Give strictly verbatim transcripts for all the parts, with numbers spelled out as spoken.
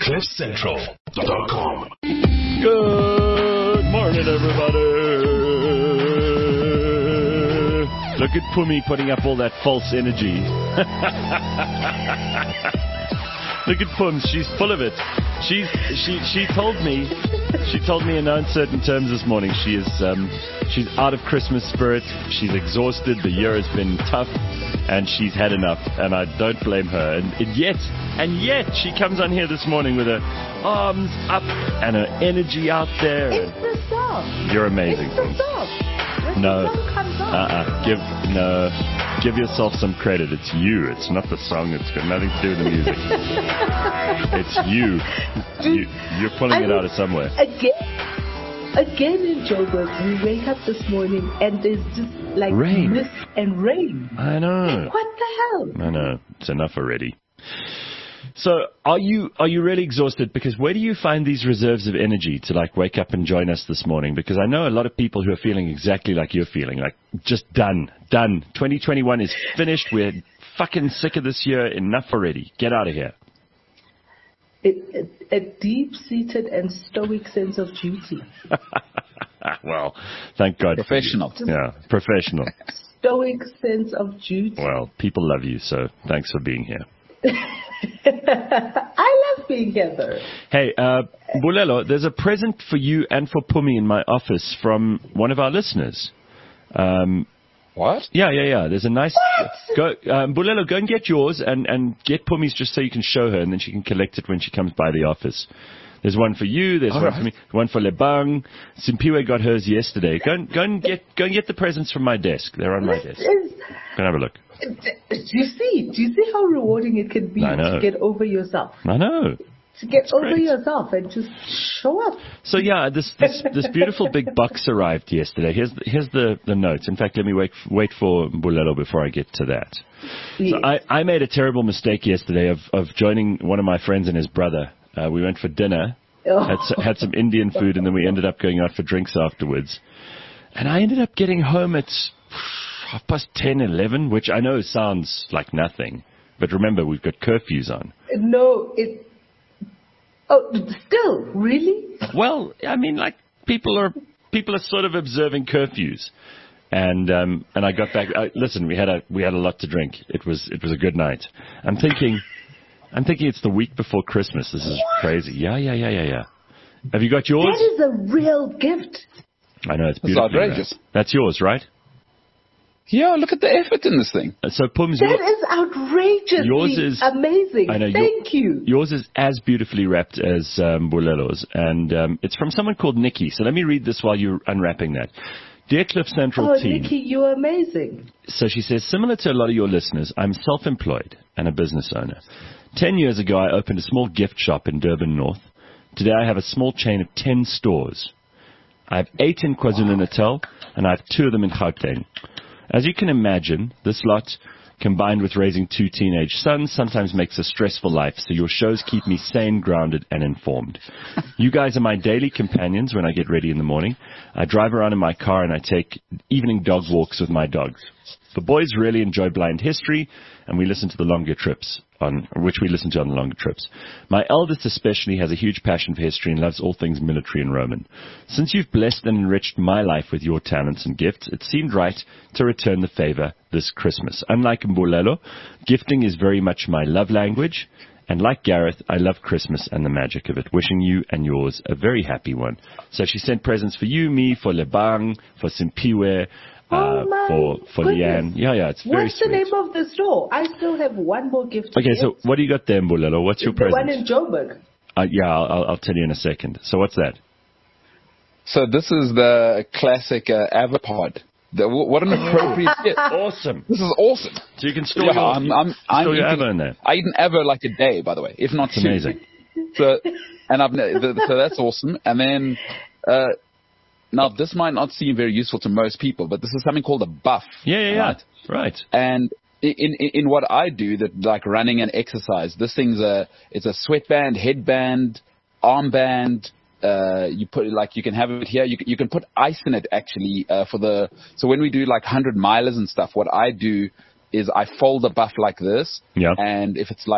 cliff central dot com. Good morning, everybody. Look at Pumi putting up all that false energy. Look at Pums. She's full of it. She's she she told me she told me in uncertain terms this morning she is um, she's out of Christmas spirit. She's exhausted. The year has been tough, and she's had enough. And I don't blame her. And, and yet and yet she comes on here this morning with her arms up and her energy out there. It's the song. You're amazing. It's the song. When No, the song comes on. uh-uh. Give no, give yourself some credit. It's you. It's not the song. It's got nothing to do with the music. It's you. you. You're pulling I it mean, out of somewhere. Again, again in Joburg, we wake up this morning and there's just like Rain. mist and rain. I know. What the hell? I know. It's enough already. So, are you are you really exhausted? Because where do you find these reserves of energy to like wake up and join us this morning? Because I know a lot of people who are feeling exactly like you're feeling, like just done, done. twenty twenty-one is finished. We're fucking sick of this year. Enough already. Get out of here. It, it, a deep-seated and stoic sense of duty. Well, thank God. Professional. For you. Yeah, professional. Stoic sense of duty. Well, people love you, so thanks for being here. I love being here, though. Hey, uh, Bulelo, there's a present for you and for Pumi in my office from one of our listeners. Um, What? yeah, yeah, yeah. There's a nice... What? Go, um, Bulelo, go and get yours and, and get Pumi's just so you can show her, and then she can collect it when she comes by the office. There's one for you. There's All one right. for me. One for Lebang. Simpiwe got hers yesterday. Go and, go and get go and get the presents from my desk. They're on my This desk. is... Go and have a look. Do you see? Do you see how rewarding it can be I know. to get over yourself? I know. To get over great. yourself and just show up. So yeah, this this, this beautiful big box arrived yesterday. Here's the, here's the, the notes. In fact, let me wait wait for Bulelo before I get to that. Yes. So I, I made a terrible mistake yesterday of, of joining one of my friends and his brother. Uh, we went for dinner, Oh. had, s- had some Indian food, and then we ended up going out for drinks afterwards. And I ended up getting home at half past ten, eleven, which I know sounds like nothing. But remember, we've got curfews on. No, it... Oh, still, really? Well, I mean, like people are people are sort of observing curfews, and um, and I got back. I, listen, we had a we had a lot to drink. It was it was a good night. I'm thinking, I'm thinking it's the week before Christmas. This is crazy. Yeah, yeah, yeah, yeah, yeah. Have you got yours? That is a real gift. I know it's That's beautiful. outrageous. That's yours, right? Yeah, look at the effort in this thing. Uh, So Pums, That your, is outrageously yours is- amazing. I know, your- Thank you. yours is as beautifully wrapped as um, Bulelo's, and um, it's from someone called Nikki. So let me read this while you're unwrapping that. Dear Cliff Central Oh, team. Nikki, you're amazing. So she says, similar to a lot of your listeners, I'm self-employed and a business owner. Ten years ago, I opened a small gift shop in Durban North. Today, I have a small chain of ten stores. I have eight in KwaZulu-Natal, and I have two of them in Gauteng. As you can imagine, this lot, combined with raising two teenage sons, sometimes makes a stressful life, so your shows keep me sane, grounded, and informed. You guys are my daily companions when I get ready in the morning. I drive around in my car, and I take evening dog walks with my dogs. The boys really enjoy Blind History, and we listen to the longer trips, on which we listen to on the longer trips. My eldest especially has a huge passion for history and loves all things military and Roman. Since you've blessed and enriched my life with your talents and gifts, it seemed right to return the favor this Christmas. Unlike Mbulelo, gifting is very much my love language, and like Gareth, I love Christmas and the magic of it. Wishing you and yours a very happy one. So she sent presents for you, me, for Lebang, for Simpiwe, Oh, uh, my for for goodness. Leanne. Yeah, yeah, it's very What's sweet. the name of the store? I still have one more gift to Okay, give. so what do you got there, Mbulelo? What's your the present? one in Joburg. Uh, yeah, I'll, I'll, I'll tell you in a second. So what's that? So this is the classic uh, Avapod. The, what an appropriate gift. Awesome. This is awesome. So you can store Yeah, your, I'm, I'm, I'm store your eating, Avo in there. I eat an Avo like a day, by the way, if not It's two. amazing. So, and I've, the, so that's awesome. And then, uh, now this might not seem very useful to most people, but this is something called a buff. Yeah, yeah, yeah. Right? Right. And in, in, in what I do, that like running and exercise, this thing's a, it's a sweatband, headband, armband. Uh, you put like, you can have it here. You can, you can put ice in it actually, uh, for the, so when we do like hundred milers and stuff, what I do is I fold the buff like this. Yeah. And if it's like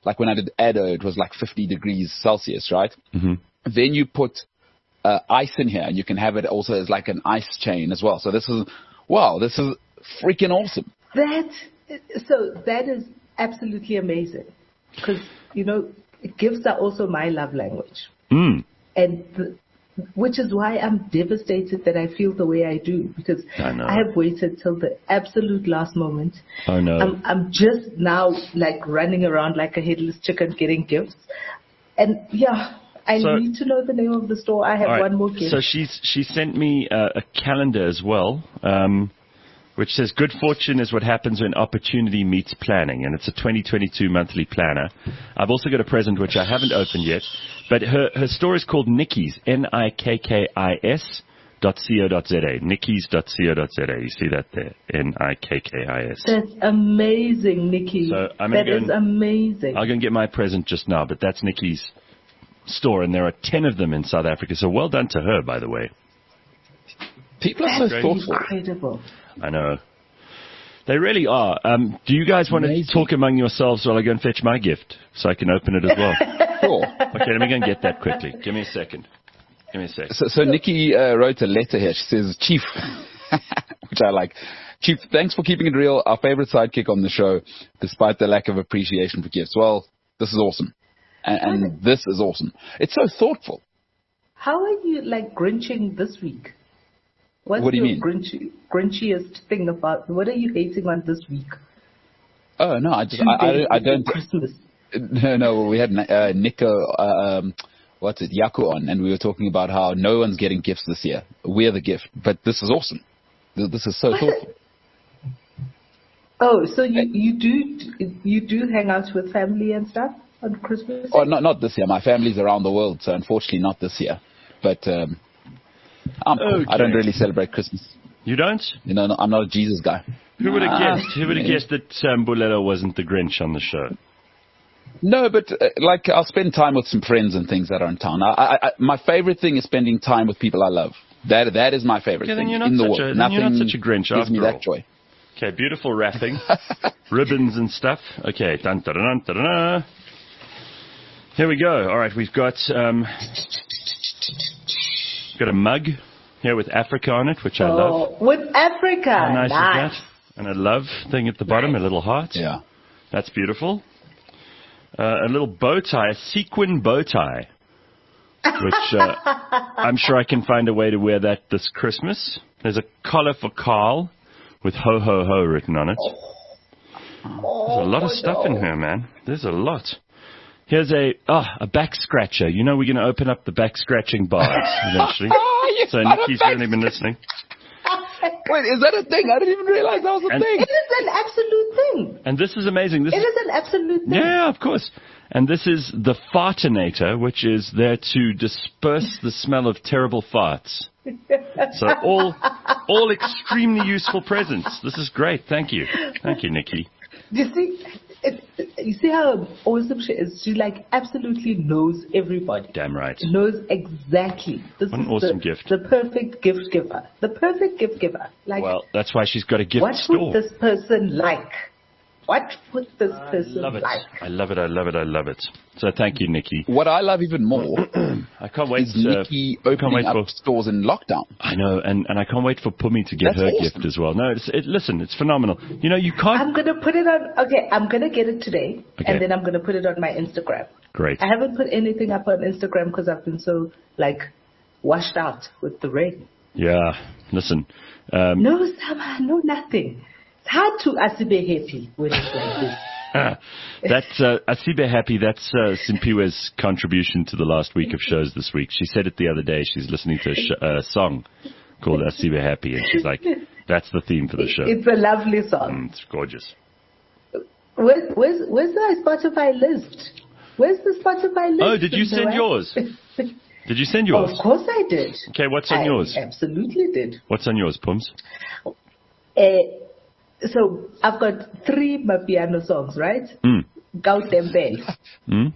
like when I did Addo, it was like fifty degrees Celsius, right? Mm-hmm. Then you put uh, ice in here, and you can have it also as like an ice chain as well. So this is, wow, this is freaking awesome. That, so that is absolutely amazing. Because, you know, gifts are also my love language. Mm. And the, which is why I'm devastated that I feel the way I do, because I know. I have waited till the absolute last moment. Oh, no. I'm, I'm just now like running around like a headless chicken getting gifts. And yeah, I So- need to know the name of the store. I have All right. one more gift. So she's she sent me uh, a calendar as well, um, which says "Good fortune is what happens when opportunity meets planning," and it's a twenty twenty-two monthly planner. I've also got a present which I haven't opened yet, but her her store is called Nikki's, N I K K I S dot co dot za, Nikki's dot co dot za. You see that there, N I K K I S. That's amazing, Nikki. So I'm gonna That go is and- amazing. I'll go and get my present just now, but that's Nikki's store, and there are ten of them in South Africa. So well done to her, by the way. People are so That's thoughtful. incredible. I know. They really are. Um, do you guys want Amazing. to talk among yourselves while I go and fetch my gift so I can open it as well? Cool. Okay, let me go and get that quickly. Give me a second. Give me a second. So, so Nikki uh, wrote a letter here. She says, Chief, which I like. Chief, thanks for keeping it real. Our favorite sidekick on the show, despite the lack of appreciation for gifts. Well, this is awesome. And, and this is awesome. It's so thoughtful. How are you like grinching this week? What's What do you your mean? Grinchy, grinchiest thing about? What are you hating on this week? Oh, no, I just, Two I, days I, I before don't, Christmas. no, no, we had uh, Nico, uh, um, what's it, Yaku on, and we were talking about how no one's getting gifts this year. We're the gift. But this is awesome. This this is so thoughtful. Oh, so you you do you do hang out with family and stuff on Christmas? Oh, not not this year. My family's around the world, so unfortunately not this year. But um, I'm cool. I don't Okay. really celebrate Christmas. You don't? You know, I'm not a Jesus guy. Who would have Ah, guessed? Who would have yeah. guessed that um, Bulelo wasn't the Grinch on the show? No, but uh, like I'll spend time with some friends and things that are in town. I, I, I, my favorite thing is spending time with people I love. That that is my favorite Okay, then thing you're not in the such world. a- then Nothing you're not such a Grinch gives after me all. that joy. Okay, beautiful wrapping. Ribbons and stuff. Okay, dun, dun, dun, dun, dun, dun. Here we go. All right, we've got um, got a mug here with Africa on it, which I love. Oh, with Africa. How nice, nice. is that? And a love thing at the bottom, a little heart. Yeah. That's beautiful. Uh, a little bow tie, a sequin bow tie, which uh, I'm sure I can find a way to wear that this Christmas. There's a collar for Carl with ho ho ho written on it. There's a lot of stuff in here, man. There's a lot. Here's a oh, a back scratcher. You know we're going to open up the back scratching bars eventually. Oh, you So got a Nikki's back really been listening. Wait, is that a thing? I didn't even realize that was a And- thing. It is an absolute thing. And this is amazing. This It is is an absolute thing. Yeah, of course. And this is the fartinator, which is there to disperse the smell of terrible farts. So all, all extremely useful presents. This is great. Thank you. Thank you, Nikki. You see, it, you see how awesome she is. She like absolutely knows everybody. Damn right. Knows exactly. This What an is awesome the, gift. The perfect gift giver. The perfect gift giver. Like, Well, that's why she's got a gift what store. would this person like? What would this person I love it. like? I love it. I love it. I love it. So thank you, Nikki. What I love even more I can't wait is to, Nikki I can't opening wait up for, stores in lockdown. I know, and, and I can't wait for Pumi to get That's her awesome. gift as well. No, it's, it, listen, it's phenomenal. You know, you can't. I'm gonna put it on. Okay, I'm gonna get it today, Okay. and then I'm gonna put it on my Instagram. Great. I haven't put anything up on Instagram because I've been so like washed out with the rain. Yeah, listen. Um, No summer, no nothing. It's hard to asibe happy when it's like this. that's uh, Asibe Happy. That's uh, Simpiwe's contribution to the last week of shows this week. She said it the other day. She's listening to a sh- uh, song called Asibe Happy, and she's like, "That's the theme for the show." It's a lovely song. Mm, it's gorgeous. Where, where's where's the Spotify list? Where's the Spotify list? Oh, did you send Right? yours? Did you send yours? Of course I did. Okay, what's on I yours? Absolutely did. What's on yours, Pums? Uh, so I've got three Mapiano songs, right? Mm. Gautembel. Mm?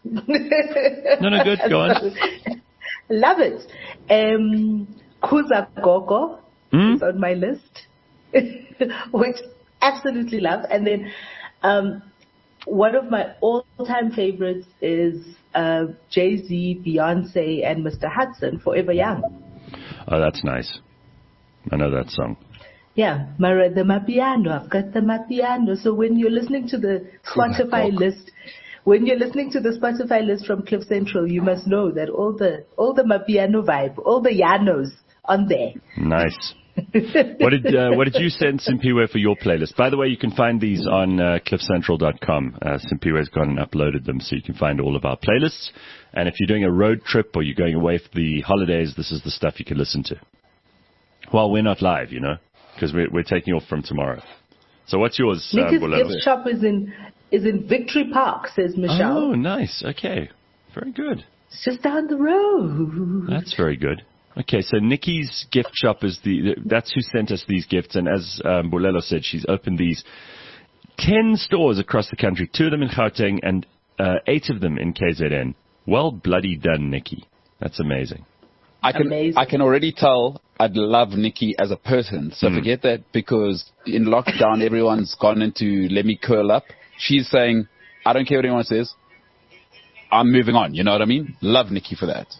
No, no, good. Go on. Love it. Um, Kuza Gogo Mm? is on my list, which absolutely love. And then um, one of my all-time favorites is uh, Jay-Z, Beyonce, and Mister Hudson, Forever Young. Oh, that's nice. I know that song. Yeah, my rhythm, my piano, I've got the my piano. So when you're listening to the Spotify list, when you're listening to the Spotify list from Cliff Central, you must know that all the all the my piano vibe, all the Yanos on there. Nice. what did uh, what did you send Simpiwe for your playlist? By the way, you can find these on uh, cliff central dot com. Uh, Simpiwe's gone and uploaded them, so you can find all of our playlists. And if you're doing a road trip or you're going away for the holidays, this is the stuff you can listen to. Well, we're not live, you know, because we're, we're taking off from tomorrow. So what's yours, uh, Nikki's Bulelo? gift shop is in is in Victory Park, says Michelle. Oh, nice. Okay, very good. It's just down the road. That's very good. Okay, so Nikki's gift shop is the, that's who sent us these gifts. And as um, Bulelo said, she's opened these ten stores across the country, two of them in Gauteng and uh, eight of them in K Z N. Well bloody done, Nikki. That's amazing. I can Amazing. I can already tell I'd love Nikki as a person. So Mm. forget that, because in lockdown, everyone's gone into let me curl up. She's saying, I don't care what anyone says. I'm moving on. You know what I mean? Love Nikki for that.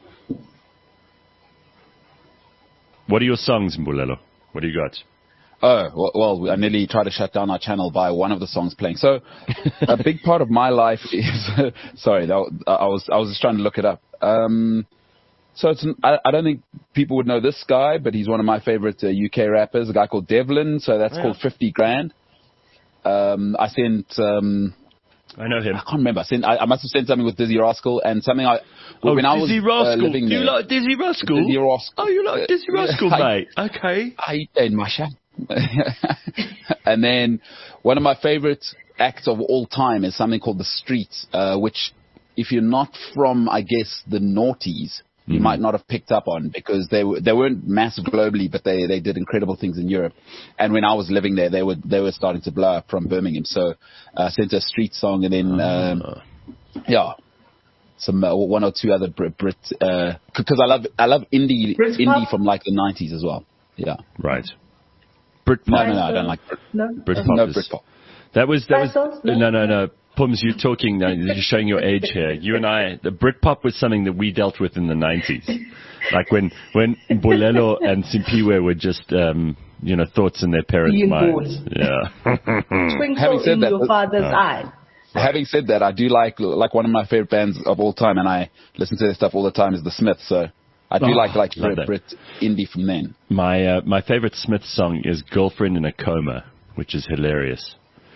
What are your songs, Mbulelo? What do you got? Oh, well, well, I nearly tried to shut down our channel by one of the songs playing. So a big part of my life is, sorry, that, I was, I was just trying to look it up. Um, so it's, I, I don't think people would know this guy, but he's one of my favorite uh, U K rappers, a guy called Devlin. So that's Oh, yeah. called fifty grand. Um, I sent, um, I know him. I can't remember. I, sent, I, I must have sent something with Dizzy Rascal and something I, Oh, when I was Dizzy uh, Rascal. living Do you there. like Dizzy Rascal? Dizzy Rascal. Oh, you like Dizzy Rascal, I- mate. Okay. How you doing, Masha? And then one of my favorite acts of all time is something called The Streets, uh, which if you're not from, I guess, the noughties, you Mhm. might not have picked up on, because they were, they weren't massive globally, but they, they did incredible things in Europe. And when I was living there, they were, they were starting to blow up from Birmingham. So, uh, sent a street song, and then, um, Ah. yeah, some, uh, one or two other Brit, Brit uh, cause I love, I love indie, Britpop? indie from like the nineties as well. Yeah. Right. Britpop. No, no, no, I don't like Brit. No? Britpop No is- Britpop. That was that was Spice Girls? No? no no no. Pums, you're talking. Uh, you're showing your age here. You and I, the Britpop was something that we dealt with in the nineties, like when when Bulelo and Simpiwe were just um, you know thoughts in their parents' Being minds. born. Yeah. Twinkle Having said in that, your uh, father's uh, eye. Having said that, I do like like one of my favorite bands of all time, and I listen to their stuff all the time, is the Smiths. So I do Oh, like like love Brit, that. Brit indie from then. My uh, my favorite Smith song is "Girlfriend in a Coma," which is hilarious.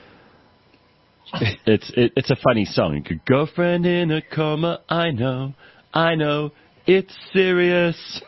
It's it, it's a funny song. Girlfriend in a coma, I know, I know, it's serious.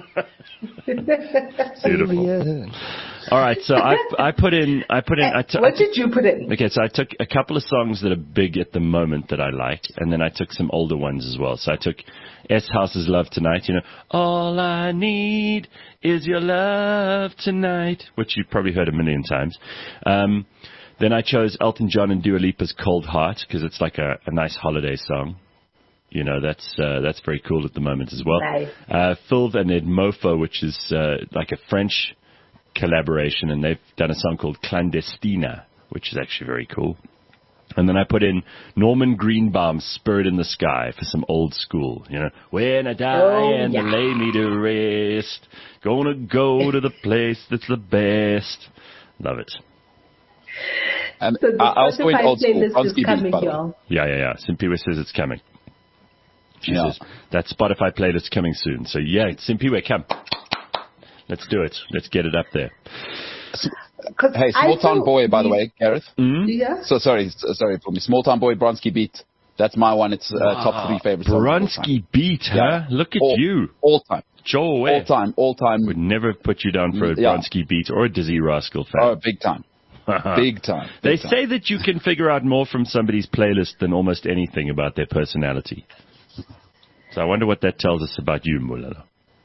Beautiful. All right, so I I put in I put in I t- I What t- did you put in? Okay, so I took a couple of songs that are big at the moment that I like, and then I took some older ones as well. So I took S House's Love Tonight, you know, All I Need Is Your Love Tonight, which you've probably heard a million times. Um, then I chose Elton John and Dua Lipa's Cold Heart, because it's like a, a nice holiday song. You know, that's uh, that's very cool at the moment as well. Nice. Uh, Phil and Ed Mofo, which is uh, like a French collaboration, and they've done a song called Clandestina, which is actually very cool. And then I put in Norman Greenbaum's Spirit in the Sky for some old school, you know. When I die Oh, and yeah. they lay me to rest, gonna go to the place that's the best. Love it. And So the I, I also went Spotify old school. playlist is Bronski Beat, coming, by the way. y'all. Yeah, yeah, yeah. Simpiwe says it's coming. She Yeah. says that Spotify playlist coming soon. So yeah, Simpiwe, come. Let's do it. Let's get it up there. 'Cause Hey, I Small Town feel Boy, by the the- way, Gareth. Yeah. So sorry, s- sorry for me. Small Town Boy, Bronski Beat. That's my one. It's uh, top three favorite songs. of all time. Bronski Beat, huh? Yeah. Look at all, you. All time. Joe All away. time. All time. Would never put you down for a Yeah. Bronski Beat or a Dizzy Rascal Oh, fan. big time. Big time. They Big time. say that you can figure out more from somebody's playlist than almost anything about their personality. So I wonder what that tells us about you, Mulala.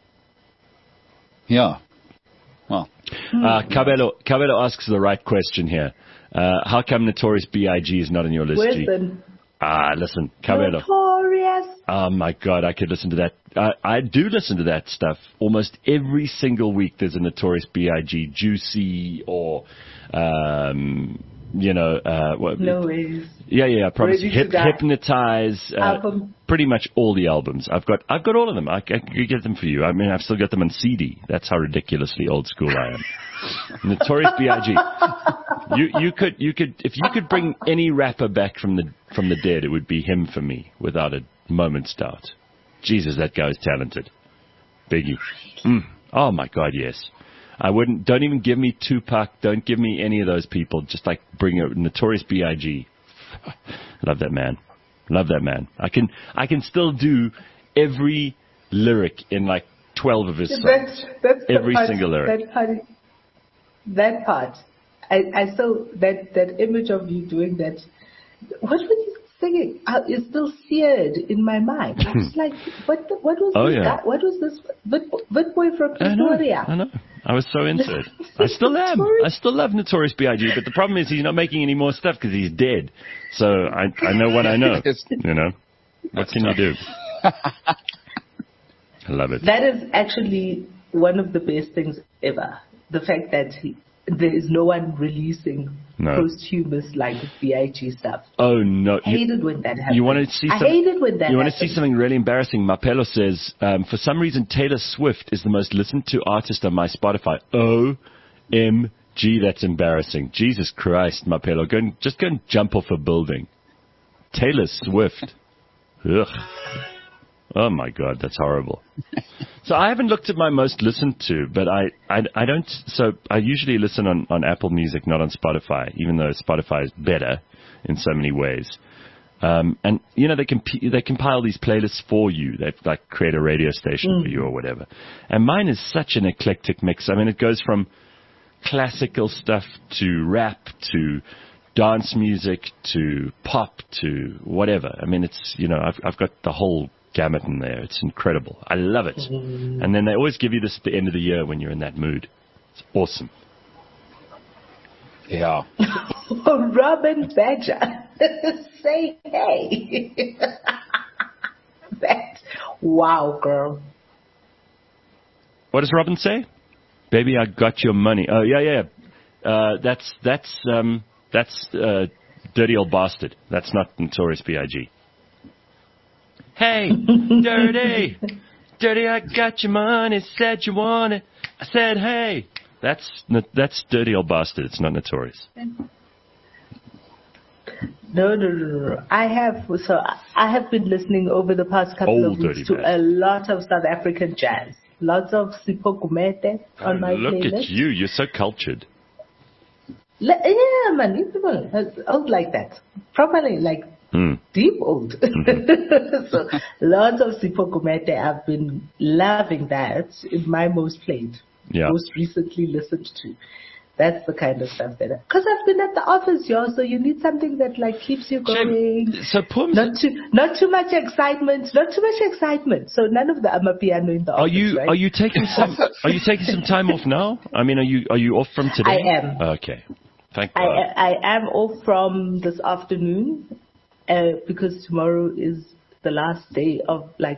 Yeah. Well, Uh, Cabello, Cabello asks the right question here. Uh, how come Notorious B I G is not on your list, G? Listen. Ah, listen, Cabello. Notorious. Oh my God, I could listen to that. I, I do listen to that stuff almost every single week. There's a Notorious B I G Juicy or um, you know, uh, what, No ways. yeah, yeah, I promise. Ready to Hip, Die. Hypnotize, uh, Album. pretty much all the albums. I've got, I've got all of them. I, I could get them for you. I mean, I've still got them on C D. That's how ridiculously old school I am. Notorious B I G You, you could, you could, if you could bring any rapper back from the from the dead, it would be him for me, without a moment's doubt. Jesus, that guy is talented. Biggie. Mm. Oh my God, yes. I wouldn't. Don't even give me Tupac. Don't give me any of those people. Just like bring a Notorious B I G Love that man. Love that man. I can. I can still do every lyric in like twelve of his songs. That's, that's the every part, single lyric. That part. That part. I, I still that that image of you doing that. What were you singing? Uh, is still seared in my mind. I was like, what? The, what was Oh, this? yeah. Guy? What was this? What boy from I know, Pretoria? I know. I was so into it. I still am. I still love Notorious B I G But the problem is he's not making any more stuff because he's dead. So I I know what I know. You know, what can you do? I love it. That is actually one of the best things ever. The fact that he, there is no one releasing No. posthumous like B I G stuff. Oh no! I hated when that happened. You want to see? I Some, hated when that You want to happened. see something really embarrassing? Mapelo says, um, for some reason, Taylor Swift is the most listened to artist on my Spotify. O M G, that's embarrassing. Jesus Christ, Mapelo, go and, just go and jump off a building. Taylor Swift. Ugh. Oh my God, that's horrible. So I haven't looked at my most listened to, but I, I, I don't, so I usually listen on, on Apple Music, not on Spotify, even though Spotify is better in so many ways. Um, and, you know, they comp- they compile these playlists for you. They like create a radio station Mm. for you or whatever. And mine is such an eclectic mix. I mean, it goes from classical stuff to rap to dance music to pop to whatever. I mean, it's, you know, I've, I've got the whole gamut in there. It's incredible. I love it. Mm. And then they always give you this at the end of the year when you're in that mood. It's awesome. Yeah. Robin Badger, say hey. That, wow, girl. What does Robin say? Baby, I got your money. Oh, yeah, yeah. Uh, that's, that's, um, that's, uh, Dirty Old Bastard. That's not Notorious B I G Hey, Dirty, Dirty, I got your money, said you want it. I said, hey. That's, that's Dirty Old Bastard. It's not Notorious. No, no, no, no, no. I have, so I have been listening over the past couple Old of weeks Dirty to Bastard. a lot of South African jazz. Lots of Sipho Gumede on my Look playlist. at you. You're so cultured. Le- yeah, man, you people are old like that. Properly, like Hmm. deep old. So lots of Sipho Gumede. I've been loving that in my most played, Yeah. most recently listened to. That's the kind of stuff that, because I've been at the office, yo, so you need something that like keeps you going. So Pums, Not too, not too much excitement, not too much excitement. So none of the amapiano in the are office, you right? are you taking some are you taking some time off now? I mean, are you are you off from today? I am. Okay. Thank I, God. I am off from this afternoon uh, because tomorrow is the last day of like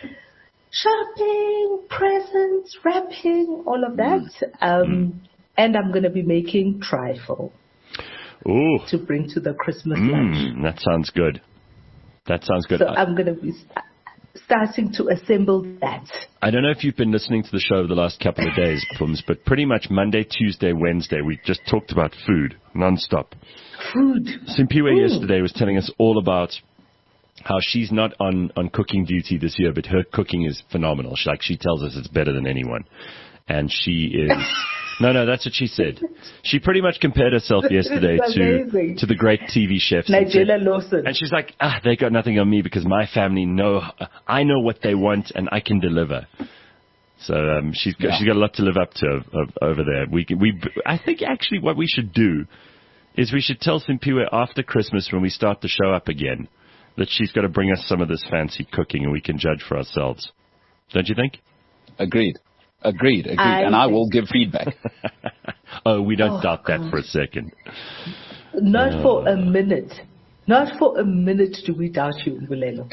shopping, presents, wrapping, all of that. Mm. Um, and I'm going to be making trifle Ooh. to bring to the Christmas lunch. Mm, that sounds good. That sounds good. So I, I'm going to be st- starting to assemble that. I don't know if you've been listening to the show over the last couple of days, Pums, but pretty much Monday, Tuesday, Wednesday, we just talked about food nonstop. Food. Simpiwe Mm. yesterday was telling us all about how she's not on, on cooking duty this year, but her cooking is phenomenal. She, like she tells us it's better than anyone. And she is... No, no, that's what she said. She pretty much compared herself yesterday It's to amazing. to the great T V chefs. and said- Nigella Lawson. And she's like, ah, they got nothing on me because my family know, I know what they want and I can deliver. So um, she's got, Yeah. she's got a lot to live up to of, over there. We can, we I think actually what we should do is we should tell Simpiwe after Christmas when we start the show up again that she's got to bring us some of this fancy cooking and we can judge for ourselves. Don't you think? Agreed. Agreed. Agreed. I and I think- will give feedback. Oh, we don't Oh, doubt that God. for a second. Not for a minute. Not for a minute do we doubt you, Ngulelo.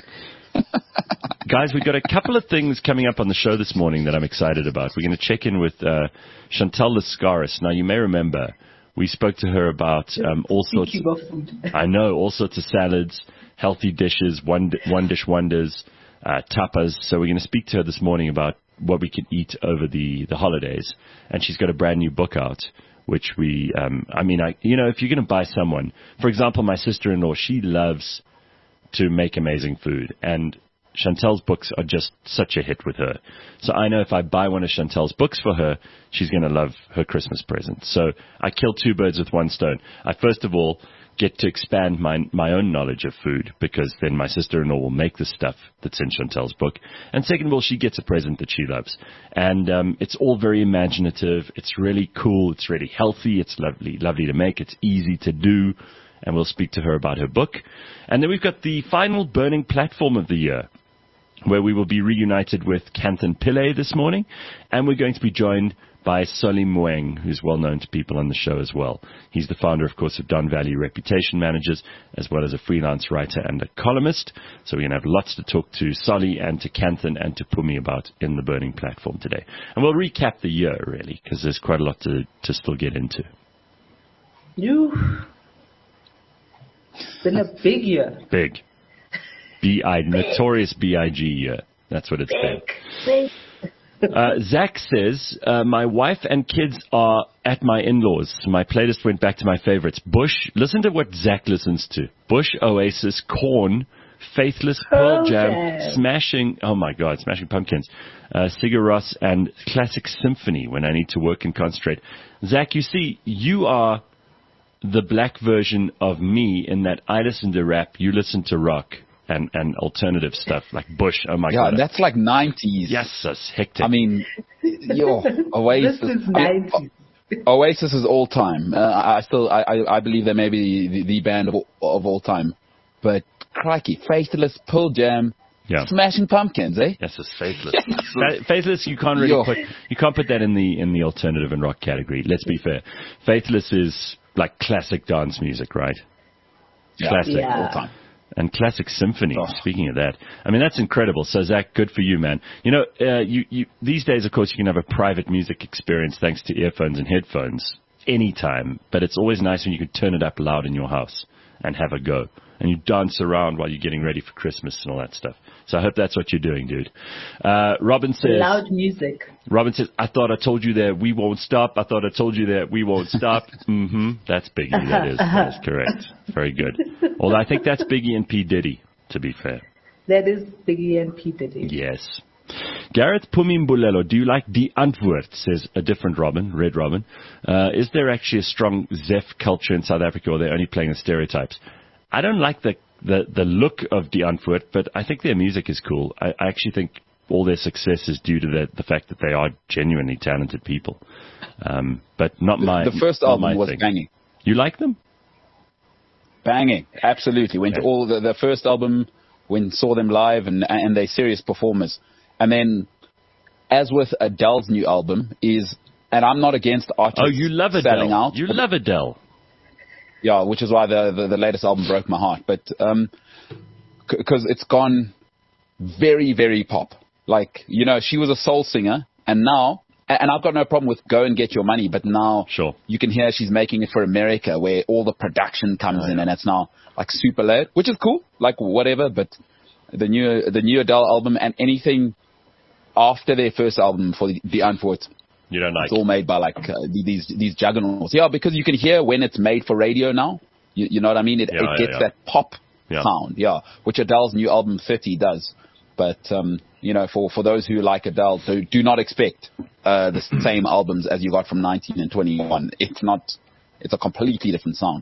Guys, we've got a couple of things coming up on the show this morning that I'm excited about. We're going to check in with uh, Chantal Lascaris. Now, you may remember We spoke to her about um, all sorts. Speaking of food. I know, all sorts of salads, healthy dishes, one one dish wonders, uh, tapas. So we're going to speak to her this morning about what we can eat over the, the holidays. And she's got a brand new book out, which we, um, I mean, I, you know, if you're going to buy someone, for example, my sister-in-law, she loves to make amazing food. And Chantel's books are just such a hit with her. So I know if I buy one of Chantel's books for her, she's going to love her Christmas present. So I kill two birds with one stone. I first of all get to expand my my own knowledge of food, because then my sister-in-law will make the stuff that's in Chantel's book. And second of all, she gets a present that she loves. And um, it's all very imaginative. It's really cool. It's really healthy. It's lovely, lovely to make. It's easy to do. And we'll speak to her about her book. And then we've got the final burning platform of the year, where we will be reunited with Kanthan Pillay this morning. And we're going to be joined by Solly Moeng, who's well known to people on the show as well. He's the founder, of course, of Don Valley Reputation Managers, as well as a freelance writer and a columnist. So we're going to have lots to talk to Solly and to Kanthan and to Pumi about in the burning platform today. And we'll recap the year, really, because there's quite a lot to, to still get into. You... It's been a big year. Big. B I notorious B I G year. That's what it's been. Big. Uh, Zach says, uh, my wife and kids are at my in-laws. My playlist went back to my favorites. Bush, listen to what Zach listens to. Bush, Oasis, Korn, Faithless, Pearl Jam, Okay. Smashing, oh my God, Smashing Pumpkins, uh, Sigur Rós, and Classic Symphony when I need to work and concentrate. Zach, you see, you are the black version of me in that I listen to rap, you listen to rock and, and alternative stuff like Bush. Oh my Yeah, God. that's like nineties. Yes, that's hectic. I mean, yo, Oasis. This is I mean, nineties. Oasis is all time. Uh, I still, I, I, I believe they may be the, the band of all, of all time. But crikey, Faithless, Pearl Jam, yeah. Smashing Pumpkins, eh? Yes, it's Faithless. Fa- Faithless, you can't really Yo. put you can't put that in the in the alternative and rock category. Let's be fair. Faithless is like classic dance music, right? Yeah, Classic. Yeah. all time. And classic symphony. Oh. Speaking of that, I mean that's incredible. So Zach, good for you, man. You know, uh, you, you these days, of course, you can have a private music experience thanks to earphones and headphones anytime. But it's always nice when you can turn it up loud in your house and have a go, and you dance around while you're getting ready for Christmas and all that stuff. So I hope that's what you're doing, dude. Uh, Robin says. Loud music. Robin says, I thought I told you that we won't stop. I thought I told you that we won't stop. Mm-hmm. That's Biggie. That is, that is correct. Very good. Although I think that's Biggie and P. Diddy, to be fair. That is Biggie and P. Diddy. Yes. Gareth Pumimbulelo, do you like Die Antwoord, says a different Robin, Red Robin. Uh, is there actually a strong Zef culture in South Africa, or are they only playing the stereotypes? I don't like the, the, the look of Die Antwoord, but I think their music is cool. I, I actually think all their success is due to the, the fact that they are genuinely talented people. Um, but not my The first not album my was thing. banging. You like them? Banging, absolutely. Went to all the, the first album, when saw them live, and and they're serious performers. And then, as with Adele's new album, is, and I'm not against artists Oh, you love selling Adele. out. You love Adele. Yeah, which is why the, the, the latest album broke my heart. But um, because it's gone very, very pop. Like, you know, she was a soul singer, and now, and I've got no problem with Go and Get Your Money, but now Sure. you can hear she's making it for America, where all the production comes Oh, in, yeah. and it's now like super loud, which is cool, like whatever. But the new the new Adele album and anything after their first album for the, the Unfortunate, You don't like it's all made by like uh, these these juggernauts. Yeah, because you can hear when it's made for radio now. You, you know what I mean? It, Yeah, it yeah, gets yeah. that pop Yeah. sound, yeah, which Adele's new album thirty does. But um, you know, for, for those who like Adele, so do not expect uh, the same albums as you got from nineteen and twenty-one. It's not. It's a completely different sound.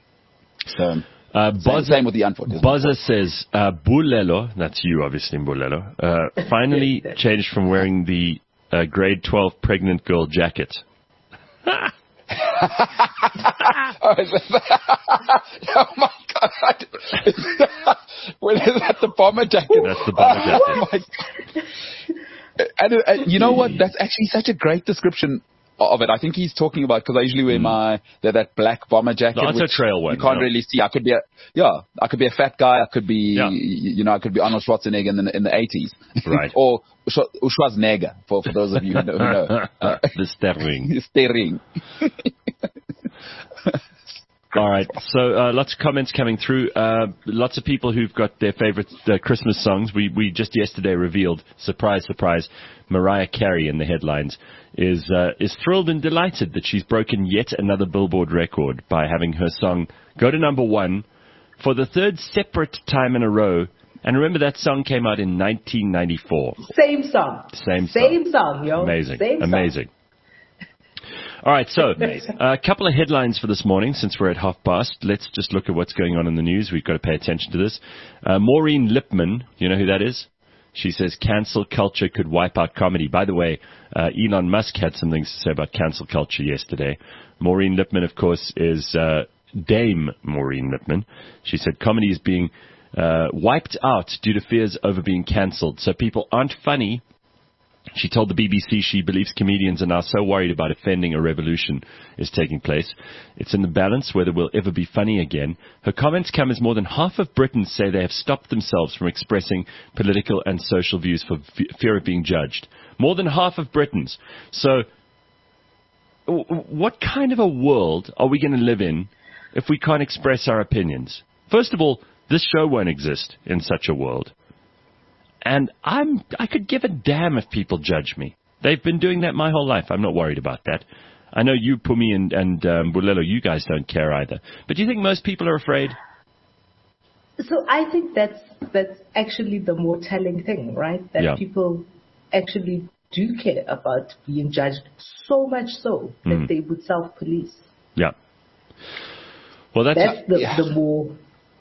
So Uh, same, Bozza, same with the Unfortunate. Bozza says, uh, Bulelo, that's you obviously, Bulelo, uh, finally changed from wearing the uh, grade twelve pregnant girl jacket. Oh, is that, oh my God! When is that the bomber jacket? That's the bomber jacket. Oh my God. And, uh, and you know what? That's actually such a great description of it. I think he's talking about, because I usually wear my that, that black bomber jacket. No, it's a which trail one, You can't yeah. really see. I could be a yeah. I could be a fat guy. I could be Yeah. you know I could be Arnold Schwarzenegger in the in the eighties. Right. Or Schwa- Schwarzenegger for for those of you who know. Who know. Uh, the Sterling. Sterling. All right. So uh, lots of comments coming through. Uh, lots of people who've got their favorite uh, Christmas songs. We we just yesterday revealed, surprise, surprise, Mariah Carey in the headlines is uh, is thrilled and delighted that she's broken yet another Billboard record by having her song go to number one for the third separate time in a row. And remember, that song came out in nineteen ninety-four. Same song. Same song. Same song, yo. Amazing. Same song. Amazing. All right, so a couple of headlines for this morning since we're at half past. Let's just look at what's going on in the news. We've got to pay attention to this. Uh, Maureen Lipman, you know who that is? She says cancel culture could wipe out comedy. By the way, uh, Elon Musk had some things to say about cancel culture yesterday. Maureen Lipman, of course, is uh, Dame Maureen Lipman. She said comedy is being uh, wiped out due to fears over being cancelled. So people aren't funny. She told the B B C she believes comedians are now so worried about offending a revolution is taking place. It's in the balance whether we'll ever be funny again. Her comments come as more than half of Britons say they have stopped themselves from expressing political and social views for f- fear of being judged. More than half of Britons. So w- what kind of a world are we going to live in if we can't express our opinions? First of all, this show won't exist in such a world. And I'm, I could give a damn if people judge me. They've been doing that my whole life. I'm not worried about that. I know you, Pumi, and, and um, Bulelo, you guys don't care either. But do you think most people are afraid? So I think that's that's actually the more telling thing, right? That yeah. people actually do care about being judged, so much so that mm. they would self-police. Yeah. Well, that's, that's the, yeah. the more...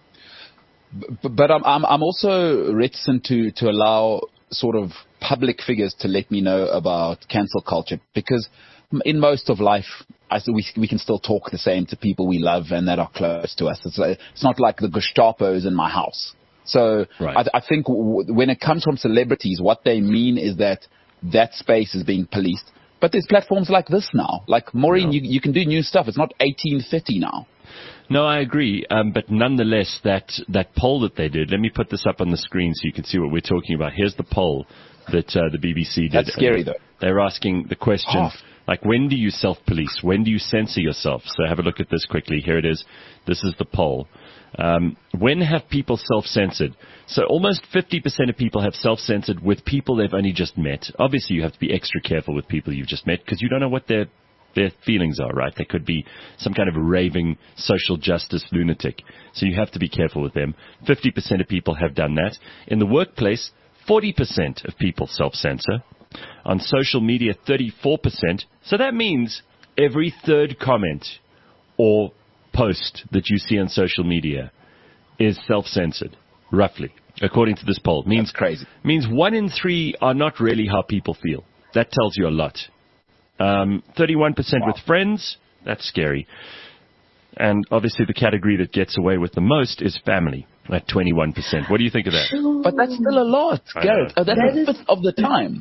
But, but I'm, I'm I'm also reticent to, to allow sort of public figures to let me know about cancel culture, because in most of life, I we we can still talk the same to people we love and that are close to us. It's like, it's not like the Gestapo is in my house. So right. I, I think w- when it comes from celebrities, what they mean is that that space is being policed. But there's platforms like this now. Like Maureen, no. you you can do new stuff. It's not eighteen fifty now. No, I agree. Um, but nonetheless, that, that poll that they did, let me put this up on the screen so you can see what we're talking about. Here's the poll that uh, the B B C did. That's scary, though. They're asking the question, oh. like, when do you self-police? When do you censor yourself? So have a look at this quickly. Here it is. This is the poll. Um, when have people self-censored? So almost fifty percent of people have self-censored with people they've only just met. Obviously, you have to be extra careful with people you've just met because you don't know what they're their feelings are, right? They could be some kind of raving social justice lunatic. So you have to be careful with them. fifty percent of people have done that. In the workplace, forty percent of people self-censor. On social media, thirty-four percent. So that means every third comment or post that you see on social media is self-censored, roughly, according to this poll. Means That's crazy. Means one in three are not really how people feel. That tells you a lot. Um, thirty-one percent wow. with friends. That's scary. And obviously the category that gets away with the most is family at twenty-one percent. What do you think of that? But that's still a lot, Garrett. Oh, that's that a fifth of the time.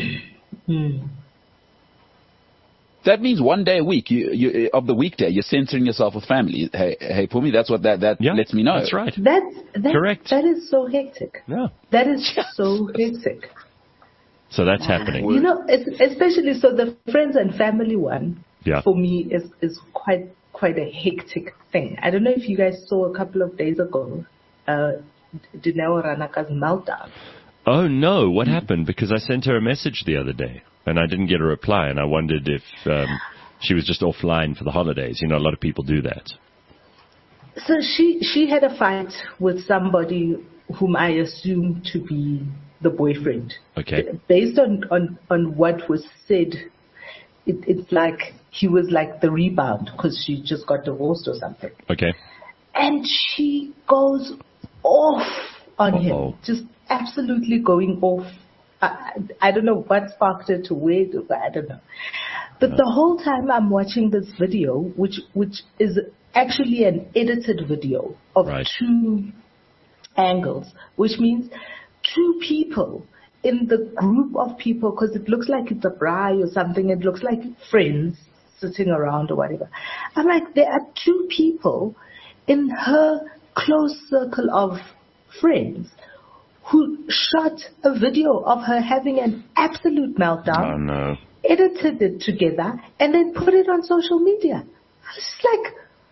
That means one day a week, you, you, of the weekday, you're censoring yourself with family. Hey, hey, Pumi, that's what that, that yeah, lets me know. That's right. That's, that's correct. That is so hectic. Yeah. That is so hectic. So that's happening. You know, especially so the friends and family one, yeah. for me, is, is quite quite a hectic thing. I don't know if you guys saw a couple of days ago, uh, Dineo Ranaka's meltdown. Oh, no. What mm. happened? Because I sent her a message the other day, and I didn't get a reply, and I wondered if um, she was just offline for the holidays. You know, a lot of people do that. So she, she had a fight with somebody whom I assume to be the boyfriend. Okay. Based on, on, on what was said, it, it's like he was like the rebound because she just got divorced or something. Okay. And she goes off on Uh-oh. him, just absolutely going off. I, I don't know what sparked her to wait. I don't know. But no. the whole time I'm watching this video, which which is actually an edited video of right. two angles, which means two people in the group of people, because it looks like it's a braai or something. It looks like friends sitting around or whatever. I'm like, there are two people in her close circle of friends who shot a video of her having an absolute meltdown, oh, no. edited it together, and then put it on social media. I was just like,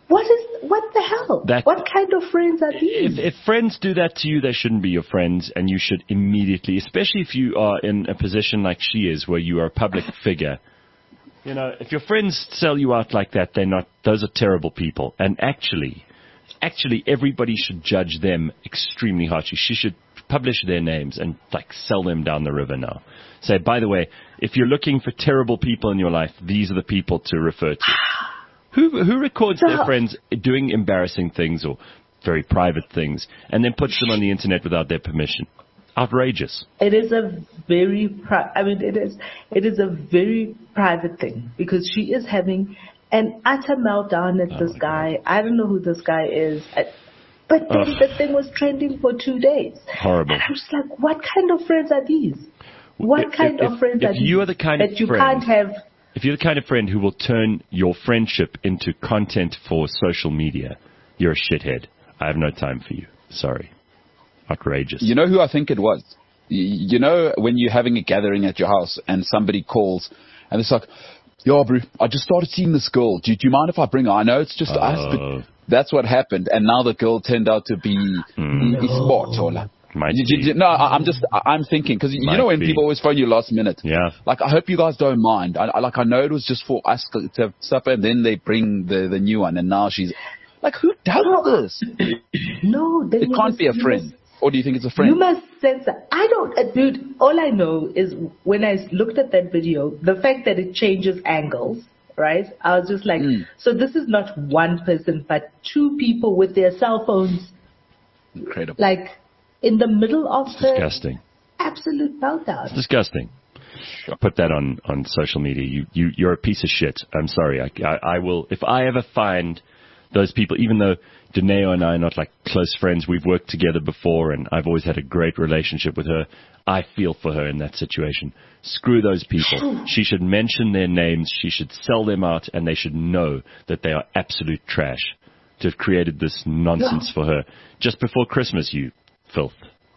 What is, what the hell? That, what kind of friends are these? If, if friends do that to you, they shouldn't be your friends, and you should immediately, especially if you are in a position like she is, where you are a public figure. You know, if your friends sell you out like that, they're not, those are terrible people. And actually, actually everybody should judge them extremely harshly. She should publish their names and like sell them down the river now. Say, by the way, if you're looking for terrible people in your life, these are the people to refer to. Who who records their friends doing embarrassing things or very private things and then puts them on the internet without their permission? Outrageous. It is a very, pri- I mean, it is it is a very private thing because she is having an utter meltdown at oh this guy. God. I don't know who this guy is, but then Ugh. the thing was trending for two days. Horrible. And I'm just like, what kind of friends are these? What if, kind if, of friends if are these? You are the kind that of you friend, can't have. If you're the kind of friend who will turn your friendship into content for social media, you're a shithead. I have no time for you. Sorry. Outrageous. You know who I think it was? You know when you're having a gathering at your house and somebody calls and it's like, yo, bro, I just started seeing this girl. Do, do you mind if I bring her? I know it's just uh, us, but that's what happened. And now the girl turned out to be mm. Sport. Might you, you, no, I, I'm just, I'm thinking, because you know when be. people always phone you last minute. Yeah. Like, I hope you guys don't mind. I, I like, I know it was just for us to have supper, and then they bring the, the new one, and now she's, like, who does this? No, then it can't must, be a friend. Must, or do you think it's a friend? You must sense that. I don't, uh, dude, all I know is when I looked at that video, the fact that it changes angles, right? I was just like, mm. so this is not one person, but two people with their cell phones. Incredible. Like, in the middle of it's the disgusting. Absolute meltdown. It's disgusting. Sure. Put that on, on social media. You, you, you're a piece of shit. I'm sorry. I, I, I will, if I ever find those people, even though Dineo and I are not like close friends, we've worked together before and I've always had a great relationship with her. I feel for her in that situation. Screw those people. She should mention their names. She should sell them out and they should know that they are absolute trash to have created this nonsense for her just before Christmas, you filth.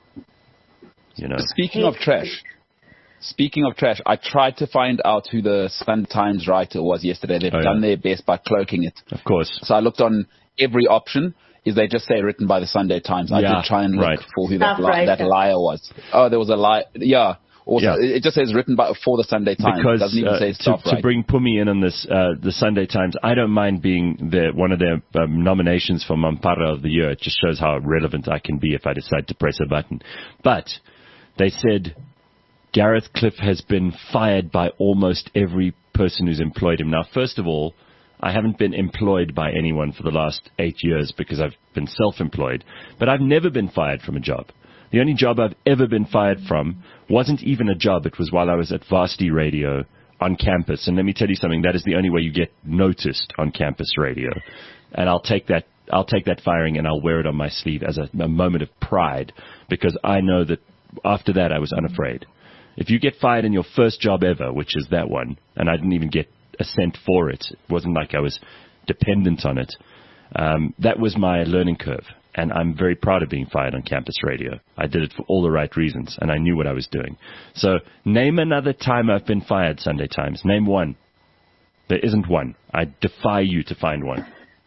You know. Speaking of trash, speaking of trash, I tried to find out who the Sun Times writer was yesterday. They've oh, done yeah. their best by cloaking it. Of course. So I looked on every option. Is they just say written by the Sunday Times. I yeah, did try and look right. for who that, li- that liar was. Oh, there was a lie. Yeah. Also, yeah. It just says written by for the Sunday Times. Because it doesn't even uh, say staff to, to right. bring Pumi in on this, uh, the Sunday Times, I don't mind being the, one of their um, nominations for Mampara of the Year. It just shows how relevant I can be if I decide to press a button. But they said Gareth Cliff has been fired by almost every person who's employed him. Now, first of all, I haven't been employed by anyone for the last eight years because I've been self-employed, but I've never been fired from a job. The only job I've ever been fired from wasn't even a job. It was while I was at Varsity Radio on campus. And let me tell you something, that is the only way you get noticed on campus radio. And I'll take that, I'll take that firing and I'll wear it on my sleeve as a, a moment of pride because I know that after that I was unafraid. If you get fired in your first job ever, which is that one, and I didn't even get a cent for it, it wasn't like I was dependent on it, um, that was my learning curve. And I'm very proud of being fired on campus radio. I did it for all the right reasons, and I knew what I was doing. So name another time I've been fired, Sunday Times. Name one. There isn't one. I defy you to find one.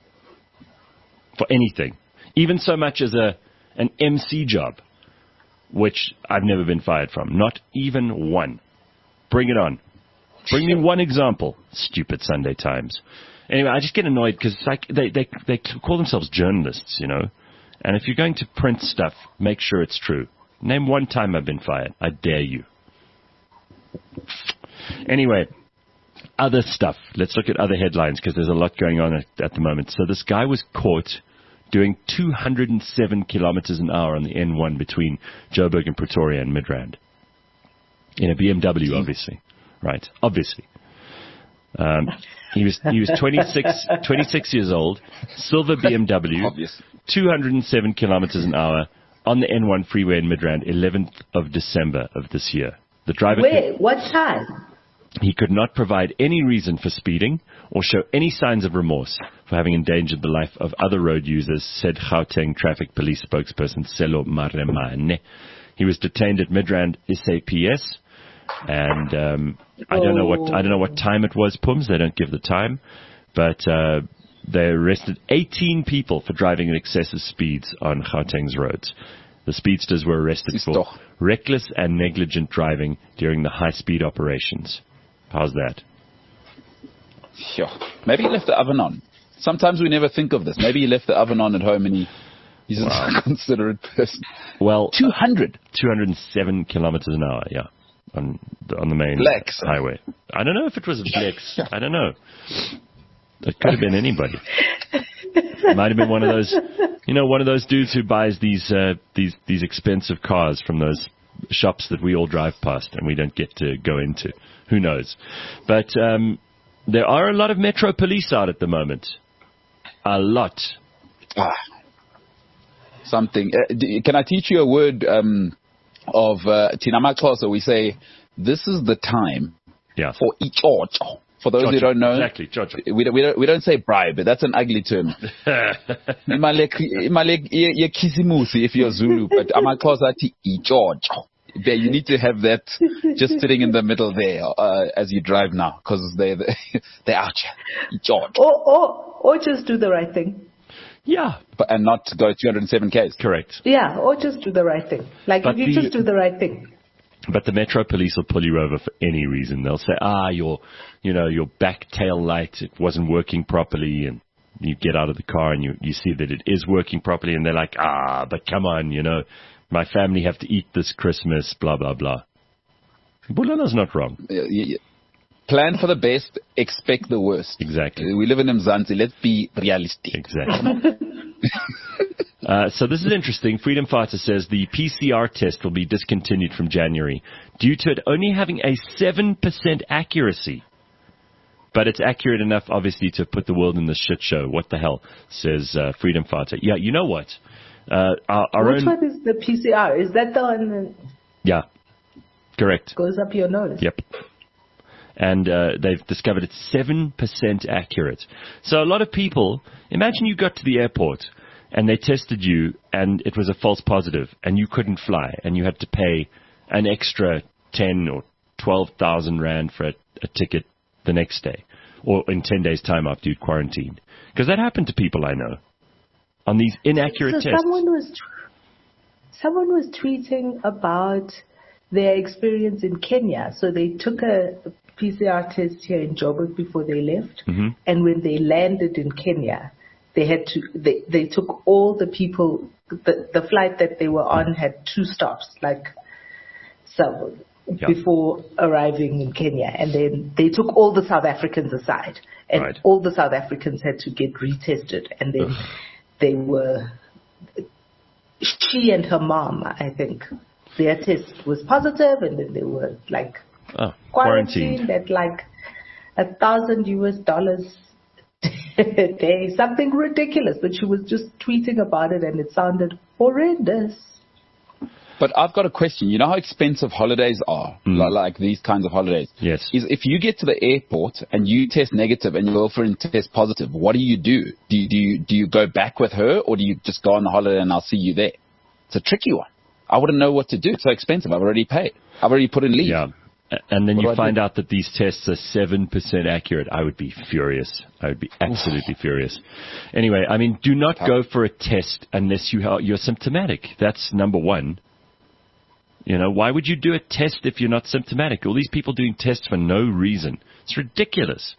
For anything. Even so much as a an M C job, which I've never been fired from. Not even one. Bring it on. Bring me one example, stupid Sunday Times. Anyway, I just get annoyed because like they, they, they call themselves journalists, you know. And if you're going to print stuff, make sure it's true. Name one time I've been fired. I dare you. Anyway, other stuff. Let's look at other headlines because there's a lot going on at, at the moment. So this guy was caught doing two hundred seven kilometers an hour on the N one between Joburg and Pretoria and Midrand. In a B M W, obviously. Right. Obviously. Um, he was he was twenty-six, twenty-six years old, silver B M W, Obviously. two hundred seven kilometers an hour on the N one freeway in Midrand, eleventh of December of this year. The driver Wait, what time? He could not provide any reason for speeding or show any signs of remorse for having endangered the life of other road users, said Gauteng Traffic Police spokesperson Selo Maremane. He was detained at Midrand S A P S. And um, I don't know what I don't know what time it was, Pums. They don't give the time, but uh, they arrested eighteen people for driving at excessive speeds on Gauteng's roads. The speedsters were arrested Is for toch. reckless and negligent driving during the high-speed operations. How's that? Sure. Maybe he left the oven on. Sometimes we never think of this. Maybe he left the oven on at home and he, he's Wow. a considerate person. Well, two hundred. two hundred seven kilometers an hour, yeah, on the, on the main Flex. highway. I don't know if it was a flex. I don't know. It could have been anybody. It might have been one of those, you know, one of those dudes who buys these uh, these these expensive cars from those shops that we all drive past and we don't get to go into. Who knows? But um, there are a lot of Metro police out at the moment. A lot. Ah. Something. Uh, d- can I teach you a word um, of uh, Tinamaxhosa? We say, this is the time Yeah. for ichocho. For those who Chocho. don't know, Exactly, chocho. we don't, we don't we don't say bribe. That's an ugly term. Imale imale ye kisimusi if you're Zulu, but Amaxhosa ti ichocho. There, you need to have that just sitting in the middle there uh, as you drive now, because they they're out here. Ichocho. Or, or, or just do the right thing. Yeah, But, and not go two hundred seven k's. correct. Yeah, or just do the right thing. Like But if you the- just do the right thing. But the Metro police will pull you over for any reason. They'll say, ah, your, you know, your back tail light, it wasn't working properly. And you get out of the car and you, you see that it is working properly. And they're like, ah, but come on, you know, my family have to eat this Christmas, blah, blah, blah. Bulana's not wrong. Yeah, yeah, yeah. Plan for the best, expect the worst. Exactly. We live in Mzansi. Let's be realistic. Exactly. Uh, so this is interesting. Freedom Fighter says the P C R test will be discontinued from January due to it only having a seven percent accuracy. But it's accurate enough, obviously, to put the world in the shit show. What the hell, says uh, Freedom Fighter. Yeah, you know what? Uh, our our Which own... one is the P C R? Is that the one that Yeah, correct. goes up your nose? Yep. And uh, they've discovered it's seven percent accurate. So a lot of people, imagine you got to the airport and they tested you and it was a false positive and you couldn't fly and you had to pay an extra ten or twelve thousand rand for a, a ticket the next day or in ten days' time after you'd quarantined. Because that happened to people I know on these inaccurate So tests. someone was someone was tweeting about their experience in Kenya. So they took a P C R test here in Joburg before they left, Mm-hmm. and when they landed in Kenya, they had to they they took all the people. The the flight that they were on had two stops, like so Yeah. before arriving in Kenya, and then they took all the South Africans aside, and Right. all the South Africans had to get retested, and then Ugh. they were. She and her mom, I think, their test was positive, and then they were like Oh, quarantined quarantined. at like a thousand U S dollars a day, something ridiculous. But she was just tweeting about it, and it sounded horrendous. But I've got a question. You know how expensive holidays are, Mm. Li- like these kinds of holidays? Yes. Is if you get to the airport and you test negative and your girlfriend tests positive, what do you do? Do you, do you, do you go back with her, or do you just go on the holiday and I'll see you there? It's a tricky one. I wouldn't know what to do. It's so expensive. I've already paid. I've already put in leave. Yeah. A- And then What you do I find do? out that these tests are seven percent accurate. I would be furious. I would be absolutely furious. Anyway, I mean, do not go for a test unless you are, you're symptomatic. That's number one. You know, why would you do a test if you're not symptomatic? All these people doing tests for no reason. It's ridiculous.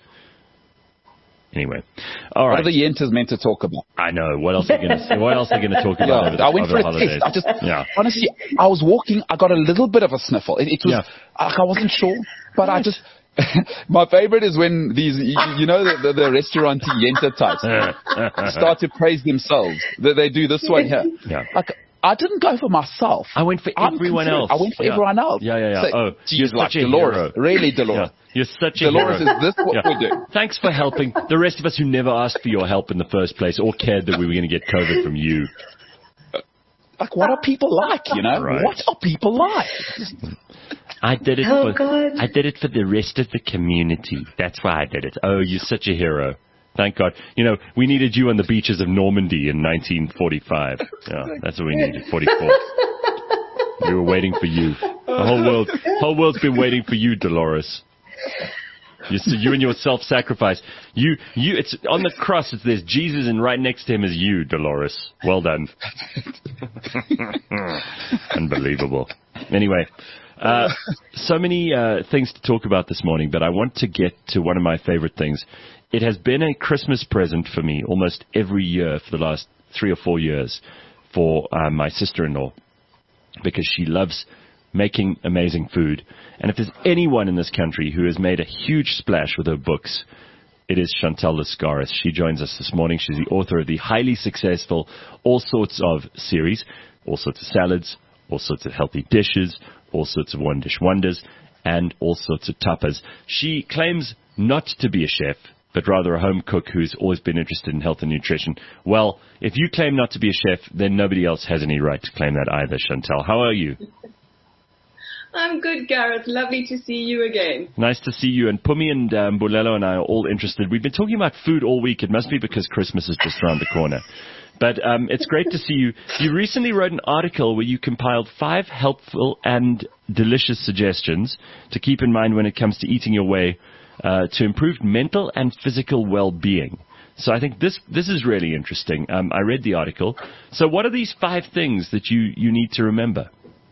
Anyway, all What right. are the yentas meant to talk about? I know. What else are you going to say? What else are you going to talk about over the, I went over for the a holidays? test. I just, yeah. honestly, I was walking. I got a little bit of a sniffle. It, it was, Yeah. like, I wasn't sure, but I just. My favorite is when these, you, you know, the, the, the restaurant yenta types start to praise themselves. That they do this one here. Yeah. Like, I didn't go for myself. I went for I'm everyone considerate. else. I went for Yeah. everyone else. Yeah, yeah, yeah. So, Oh, geez, you're like such a Dolores. hero. Really, Dolores. Yeah. You're such a Dolores, hero. is this what Yeah. we do? Thanks for helping the rest of us who never asked for your help in the first place or cared that we were going to get COVID from you. Like, what are people like, you know? Right. What are people like? I did it Oh, for God. I did it for the rest of the community. That's why I did it. Oh, you're such a hero. Thank God. You know, we needed you on the beaches of Normandy in nineteen forty-five. Yeah, that's what we needed. forty-four. We were waiting for you. The whole world, whole world's been waiting for you, Dolores. You, so you and your self-sacrifice. You, you. It's on the cross. It's, there's Jesus, and right next to him is you, Dolores. Well done. Unbelievable. Anyway, uh, so many uh, things to talk about this morning, but I want to get to one of my favorite things. It has been a Christmas present for me almost every year for the last three or four years for uh, my sister-in-law, because she loves making amazing food. And if there's anyone in this country who has made a huge splash with her books, it is Chantal Lascaris. She joins us this morning. She's the author of the highly successful All Sorts of series, all sorts of salads, all sorts of healthy dishes, all sorts of one-dish wonders, and all sorts of tapas. She claims not to be a chef, but rather a home cook who's always been interested in health and nutrition. Well, if you claim not to be a chef, then nobody else has any right to claim that either, Chantal. How are you? I'm good, Gareth. Lovely to see you again. Nice to see you. And Pumi and um, Bulelo and I are all interested. We've been talking about food all week. It must be because Christmas is just around the corner. But um, it's great to see you. You recently wrote an article where you compiled five helpful and delicious suggestions to keep in mind when it comes to eating your way uh, to improved mental and physical well-being. So I think this this is really interesting. Um, I read the article. So what are these five things that you, you need to remember?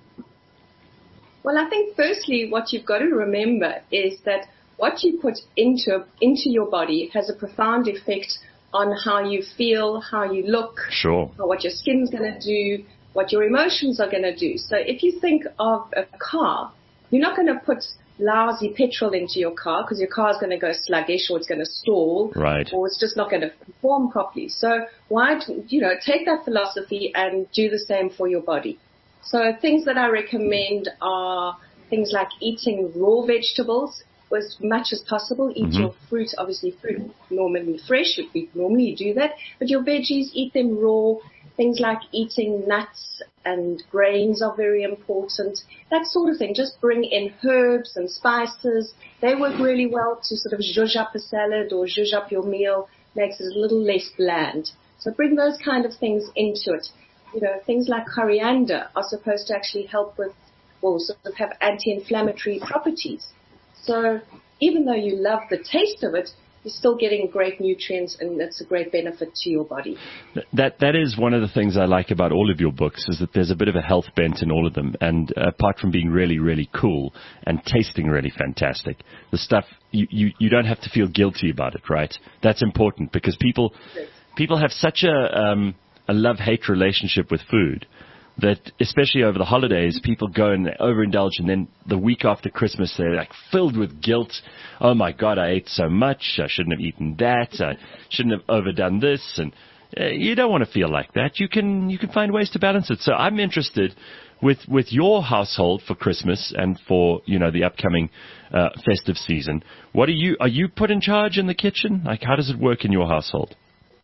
Well, I think firstly what you've got to remember is that what you put into into your body has a profound effect on how you feel, how you look, sure, or what your skin's going to do, what your emotions are going to do. So if you think of a car, you're not going to put lousy petrol into your car because your car's going to go sluggish or it's going to stall, right, or it's just not going to perform properly. So why, you know, take that philosophy and do the same for your body. So things that I recommend are things like eating raw vegetables as much as possible. Eat mm-hmm. your fruit, obviously fruit normally fresh, we normally do that, but your veggies, eat them raw. Things like eating nuts and grains are very important. That sort of thing. Just bring in herbs and spices. They work really well to sort of zhuzh up a salad or zhuzh up your meal, makes it a little less bland. So bring those kind of things into it. You know, things like coriander are supposed to actually help with, or sort of have anti-inflammatory properties. So even though you love the taste of it, you're still getting great nutrients, and that's a great benefit to your body. That That is one of the things I like about all of your books, is that there's a bit of a health bent in all of them. And apart from being really, really cool and tasting really fantastic, the stuff, you, you, you don't have to feel guilty about it, right? That's important, because people, people have such a, um, a love-hate relationship with food that, especially over the holidays, people go and overindulge, and then the week after Christmas, they're like filled with guilt. Oh my God, I ate so much. I shouldn't have eaten that. I shouldn't have overdone this. And uh, you don't want to feel like that. You can you can find ways to balance it. So I'm interested with with your household for Christmas and for, you know, the upcoming uh, festive season. What are you are you put in charge in the kitchen? Like, how does it work in your household?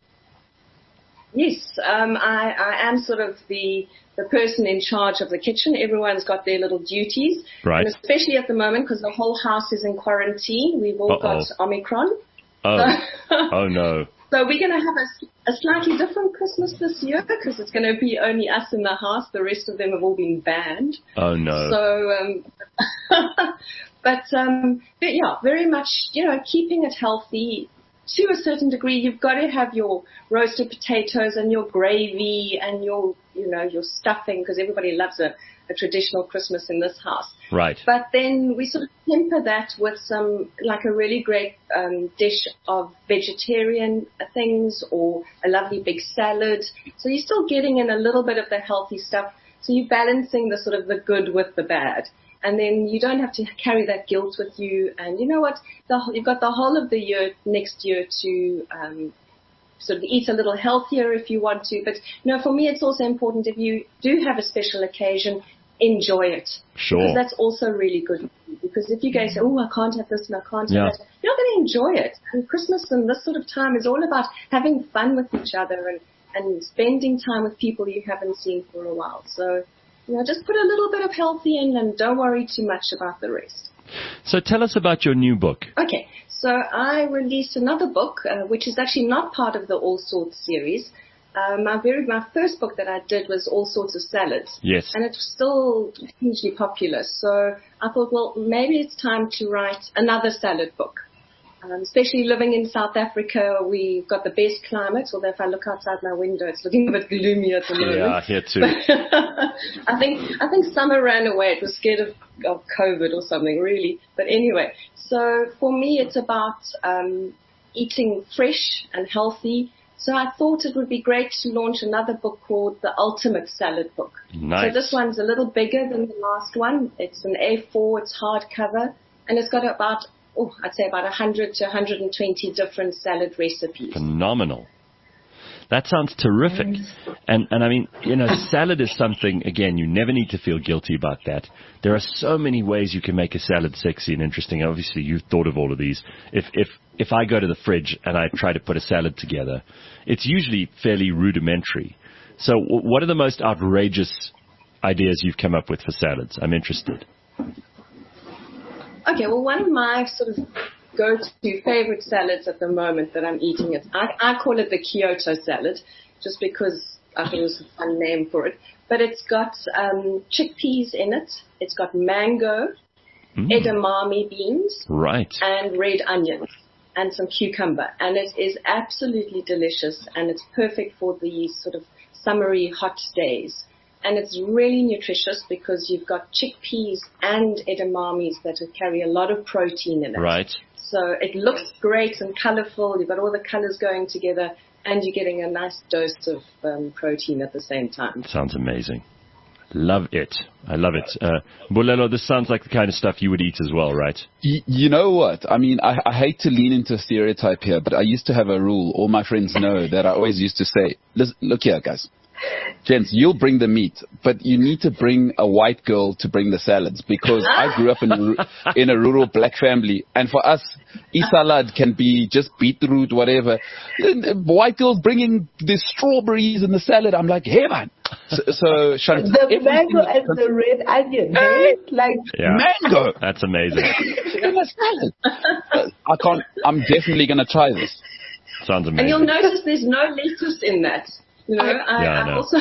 Yes, um, I, I am sort of the the person in charge of the kitchen. Everyone's got their little duties, right? And especially at the moment, because the whole house is in quarantine. We've all Uh-oh. got Omicron. Oh, so, oh no! So we're going to have a, a slightly different Christmas this year, because it's going to be only us in the house. The rest of them have all been banned. Oh no! So, um, but um, but yeah, very much, you know, keeping it healthy. To a certain degree, you've got to have your roasted potatoes and your gravy and your, you know, your stuffing, because everybody loves a, a traditional Christmas in this house. Right. But then we sort of temper that with some, like a really great um, dish of vegetarian things, or a lovely big salad. So you're still getting in a little bit of the healthy stuff. So you're balancing the sort of the good with the bad. And then you don't have to carry that guilt with you. And you know what? The, you've got the whole of the year next year to um, sort of eat a little healthier if you want to. But, you know, for me, it's also important, if you do have a special occasion, enjoy it. Sure. Because that's also really good. Because if you go say, oh, I can't have this and I can't yeah. have that, you're not going to enjoy it. And Christmas and this sort of time is all about having fun with each other and, and spending time with people you haven't seen for a while. So, you know, just put a little bit of healthy in and don't worry too much about the rest. So tell us about your new book. Okay, so I released another book, uh, which is actually not part of the All Sorts series. Uh, my very my first book that I did was All Sorts of Salads. Yes. And it's still hugely popular. So I thought, well, maybe it's time to write another salad book. Um, especially living in South Africa, we've got the best climate, although if I look outside my window, it's looking a bit gloomy at the moment. Yeah, here too. I think I think summer ran away. It was scared of, of COVID or something, really. But anyway, so for me, it's about um, eating fresh and healthy. So I thought it would be great to launch another book called The Ultimate Salad Book. Nice. So this one's a little bigger than the last one. It's an A four, it's hardcover, and it's got about Oh, I'd say about one hundred to one hundred twenty different salad recipes. Phenomenal. That sounds terrific. And, and I mean, you know, salad is something, again, you never need to feel guilty about that. There are so many ways you can make a salad sexy and interesting. Obviously, you've thought of all of these. If, if, if I go to the fridge and I try to put a salad together, it's usually fairly rudimentary. So w- what are the most outrageous ideas you've come up with for salads? I'm interested. Okay, well, one of my sort of go-to favorite salads at the moment that I'm eating, is, I, I call it the Kyoto salad, just because I think it was a fun name for it. But it's got um, chickpeas in it. It's got mango, mm. edamame beans, right, and red onions, and some cucumber. And it is absolutely delicious, and it's perfect for these sort of summery hot days. And it's really nutritious because you've got chickpeas and edamames that carry a lot of protein in it. Right. So it looks great and colorful. You've got all the colors going together, and you're getting a nice dose of um, protein at the same time. Sounds amazing. Love it. I love it. Uh, Bulelo, this sounds like the kind of stuff you would eat as well, right? Y- you know what? I mean, I, I hate to lean into a stereotype here, but I used to have a rule. All my friends know that I always used to say, Listen, look here, guys. Gents, you'll bring the meat, but you need to bring a white girl to bring the salads, because I grew up in a, in a rural black family, and for us, e-salad can be just beetroot, whatever. White girls bringing the strawberries in the salad, I'm like, hey man. So, so Shant, the mango and the red onion, hey? Like yeah. mango. That's amazing. In a salad. Uh, I can't. I'm definitely gonna try this. Sounds amazing. And you'll notice there's no lettuce in that. You know, I, yeah, I, I know. also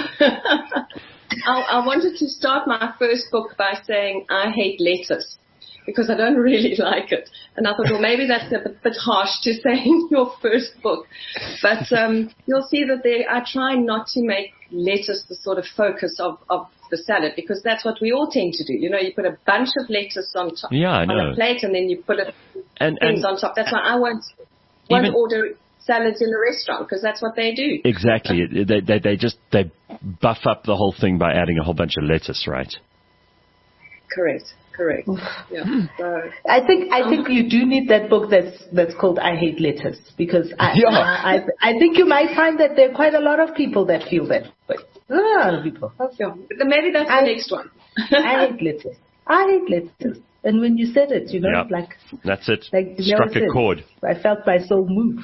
I, I wanted to start my first book by saying I hate lettuce, because I don't really like it. And I thought, well, maybe that's a bit, bit harsh to say in your first book. But um, you'll see that there, I try not to make lettuce the sort of focus of, of the salad, because that's what we all tend to do. You know, you put a bunch of lettuce on top yeah, I on know. a plate, and then you put it, and, things and on top. That's why I won't, won't even, order salads in a restaurant, because that's what they do. Exactly. They, they, they just they buff up the whole thing by adding a whole bunch of lettuce, right? Correct. Correct. Yeah. So, I think I think you do need that book that's that's called I Hate Lettuce, because I, yeah. I, I I think you might find that there are quite a lot of people that feel that way. A lot of people. yeah. Maybe that's I, the next one. I hate lettuce. I hate lettuce. And when you said it, you know, Yep. like That's it. like you Struck know, a chord. I felt my soul move.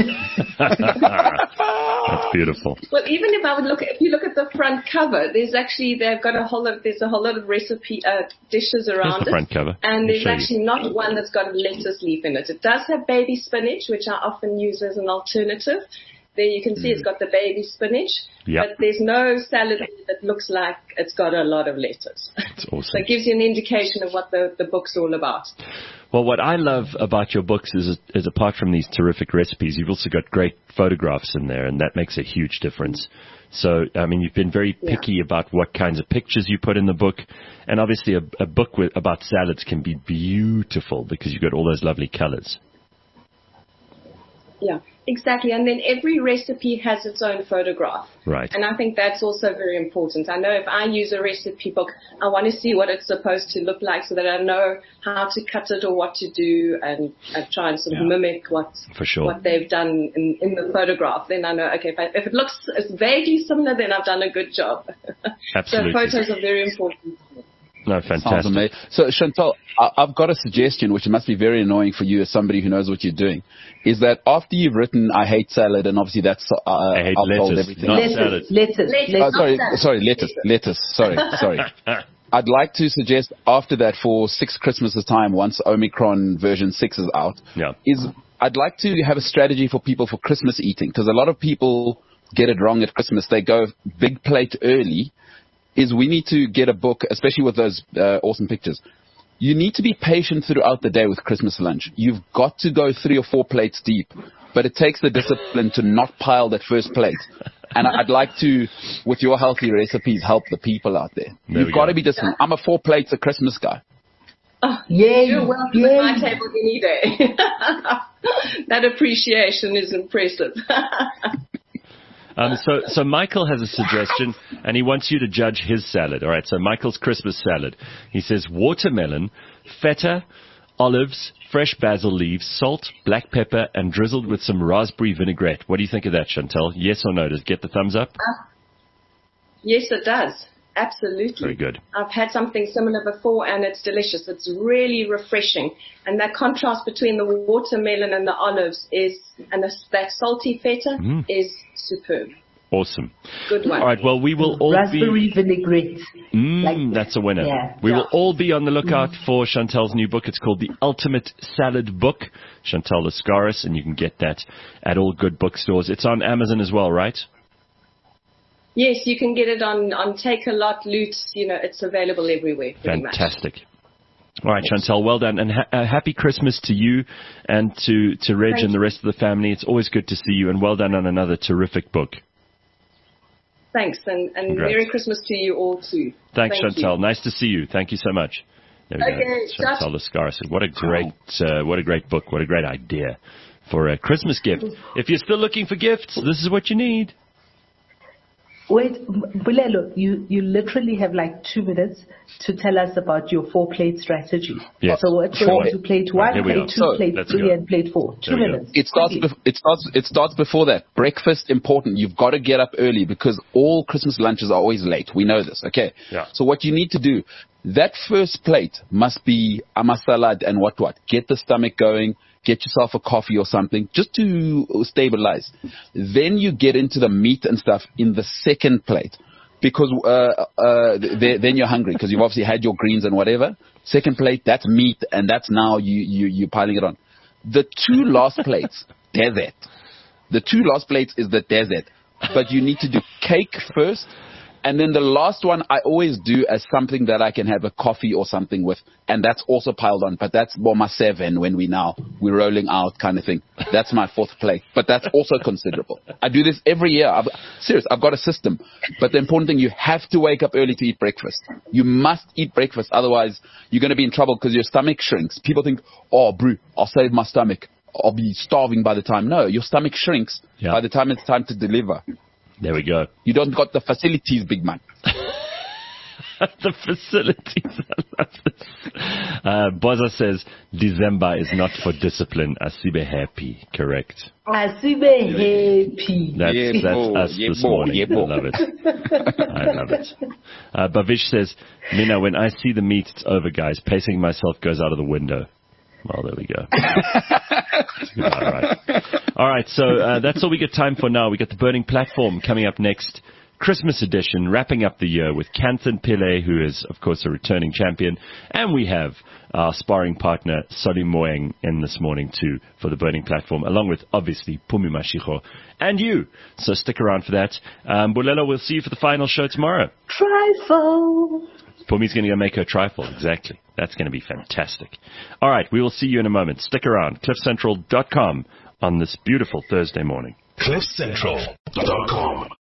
That's beautiful. Well, even if I would look, if you look at the front cover, there's actually they've got a whole lot. There's a whole lot of recipe uh, dishes around Here's the front it, cover. and I'll there's show you. actually not one that's got a lettuce leaf in it. It does have baby spinach, which I often use as an alternative. There you can see it's got the baby spinach, Yep. but there's no salad that looks like it's got a lot of lettuce. That's awesome. So it gives you an indication of what the, the book's all about. Well, what I love about your books is, is apart from these terrific recipes, you've also got great photographs in there, and that makes a huge difference. So, I mean, you've been very picky yeah. about what kinds of pictures you put in the book. And obviously a, a book with, about salads can be beautiful because you've got all those lovely colors. Yeah, exactly. And then every recipe has its own photograph. Right. And I think that's also very important. I know if I use a recipe book, I want to see what it's supposed to look like so that I know how to cut it or what to do, and I try and sort of yeah. mimic what For sure. what they've done in, in the photograph. Then I know, okay, if, I, if it looks vaguely similar, then I've done a good job. Absolutely. So photos are very important. No, fantastic. So, Chantal, I- I've got a suggestion, which must be very annoying for you as somebody who knows what you're doing, is that after you've written I Hate Salad, and obviously that's uh, I hate I've told lettuce, everything. not Lettuce, salad. lettuce, Lettuce. lettuce. Oh, sorry, sorry, lettuce, lettuce, sorry, sorry. I'd like to suggest after that, for six Christmases time, once Omicron version six is out, Yeah. is I'd like to have a strategy for people for Christmas eating, because a lot of people get it wrong at Christmas. They go big plate early. Is we need to get a book, especially with those uh, awesome pictures. you need to be patient throughout the day with Christmas lunch. You've got to go three or four plates deep, but it takes the discipline to not pile that first plate. And I'd like to, with your healthy recipes, help the people out there. there You've got go. to be disciplined. I'm a four plates a Christmas guy. Oh, yeah, you're welcome yeah. at my table any day. That appreciation is impressive. Um, so, so Michael has a suggestion, and he wants you to judge his salad. All right, so Michael's Christmas salad. He says watermelon, feta, olives, fresh basil leaves, salt, black pepper, and drizzled with some raspberry vinaigrette. What do you think of that, Chantel? Yes or no? Does it get the thumbs up? Uh, yes, it does. Absolutely. Very good. I've had something similar before, and it's delicious. It's really refreshing. And that contrast between the watermelon and the olives is, and the, that salty feta mm. is superb. Awesome. Good one. All right, well, we will all Raspberry be... vinaigrette. Mm, like that's a winner. Yeah. We yeah. will all be on the lookout mm. for Chantel's new book. It's called The Ultimate Salad Book, Chantel Lascaris, and you can get that at all good bookstores. It's on Amazon as well, right? Yes, you can get it on, on Take-A-Lot, Loot. You know, it's available everywhere. Fantastic. Much. All right, Chantel, well done. And ha- uh, happy Christmas to you and to, to Reg Thank and the rest of the family. It's always good to see you, and well done on another terrific book. Thanks, and, and Merry Christmas to you all, too. Thanks, Thank Chantel. You. Nice to see you. Thank you so much. There we okay, go. Chantel Lascaris. What a great, uh, what a great book. What a great idea for a Christmas gift. If you're still looking for gifts, this is what you need. Wait, Bulelo, you, you literally have like two minutes to tell us about your four-plate strategy. Yes. So what's going to plate one, right, plate two, so, plate three, go. and plate four? Two minutes. It starts, bef- it, starts, it starts before that. Breakfast, important. You've got to get up early because all Christmas lunches are always late. We know this, okay? Yeah. So what you need to do, that first plate must be amasalad and what what. Get the stomach going. Get yourself a coffee or something just to stabilize. Then you get into the meat and stuff in the second plate because uh, uh, th- then you're hungry because you've obviously had your greens and whatever. Second plate, that's meat, and that's now you, you, you're piling it on. The two last plates, dessert. The two last plates is the dessert. But you need to do cake first. And then the last one I always do as something that I can have a coffee or something with, and that's also piled on. But that's Boma seven when we now, we're rolling out kind of thing. That's my fourth plate. But that's also considerable. I do this every year. I've, serious, I've got a system. But the important thing, you have to wake up early to eat breakfast. You must eat breakfast. Otherwise, you're going to be in trouble because your stomach shrinks. People think, oh, brew, I'll save my stomach. I'll be starving by the time. No, your stomach shrinks yeah. by the time it's time to deliver. There we go. You don't got the facilities, big man. The facilities. I love this. Uh, Boza says, December is not for discipline. Asibe happy. Correct. Asibe happy. That's, yeah, that's bo, us yeah, this bo, morning. Yeah, I love it. I love it. Uh, Bavish says, Mina, when I see the meat, it's over, guys. Pacing myself goes out of the window. Well, there we go. All right. All right, so uh, that's all we got time for now. We got the Burning Platform coming up next. Christmas edition, wrapping up the year with Kanthan Pillay, who is, of course, a returning champion. And we have our sparring partner, Soli Moeng, in this morning, too, for the Burning Platform, along with, obviously, Pumi Mashiko and you. So stick around for that. Um, Bulelo, we'll see you for the final show tomorrow. Trifle. Pumi's going to go make her trifle. Exactly. That's going to be fantastic. All right, we will see you in a moment. Stick around. cliff central dot com on this beautiful Thursday morning. cliff central dot com